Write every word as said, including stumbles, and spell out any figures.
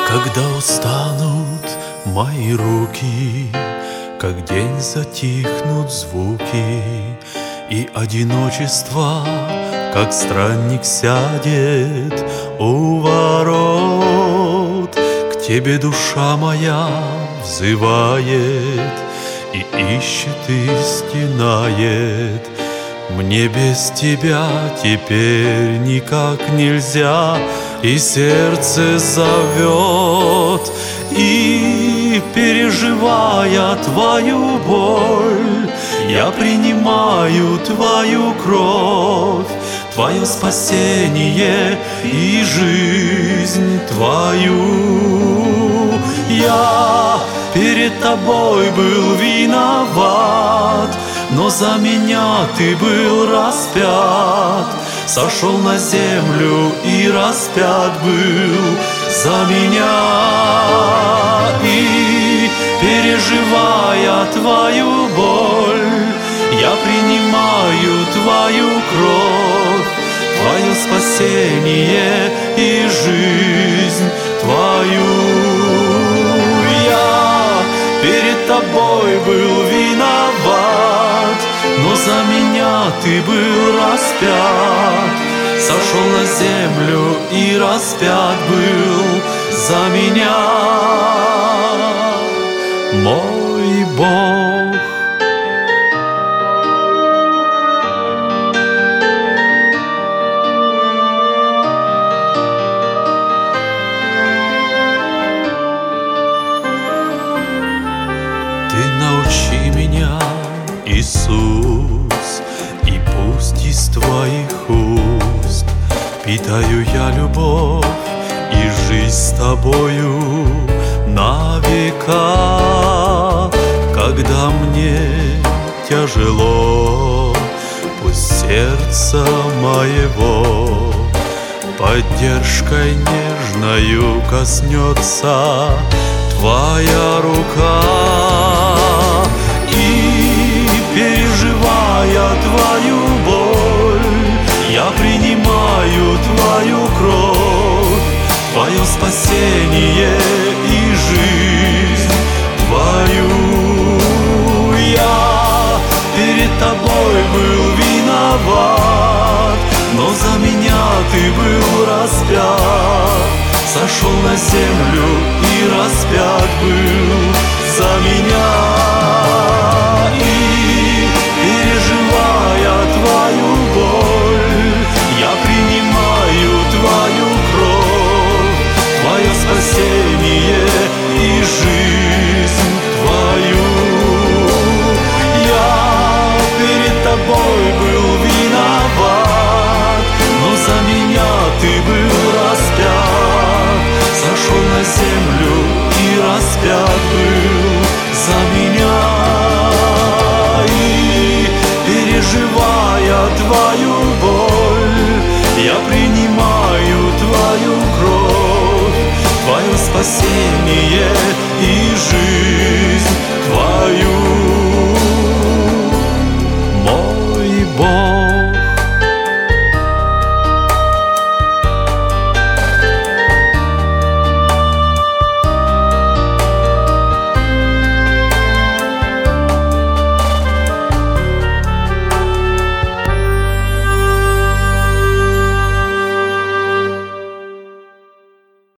Когда устанут мои руки, как день затихнут звуки, и одиночество, как странник, сядет у ворот, к тебе душа моя взывает и ищет и стенает. Мне без тебя теперь никак нельзя, и сердце зовет. И, переживая твою боль, я принимаю твою кровь, твое спасение и жизнь твою. Я перед тобой был виноват, но за меня ты был распят, сошел на землю и распят был за меня. И, переживая твою боль, я принимаю твою кровь, твое спасение и жизнь твою. Я перед тобой был виноват, но за меня ты был распят, сошел на землю и распят был за меня, мой Бог. Ты научи меня, Иисус, и пусть из твоих уст питаю я любовь и жизнь с тобою на века. Когда мне тяжело, пусть сердца моего поддержкой нежною коснется твоя рука. И, переживая твою боль, я принимаю твою кровь, твое спасение и жизнь твою. Я перед тобой был виноват, но за меня ты был распят, сошел на землю и распят был за меня. И, переживая твою боль, я принимаю твою кровь, твое спасение и жизнь твою. Я перед тобой был виноват, но за меня ты был распят, сошел на землю и распят был за меня. И, переживая твою боль, я принимаю твою кровь, твое спасение и жизнь твою.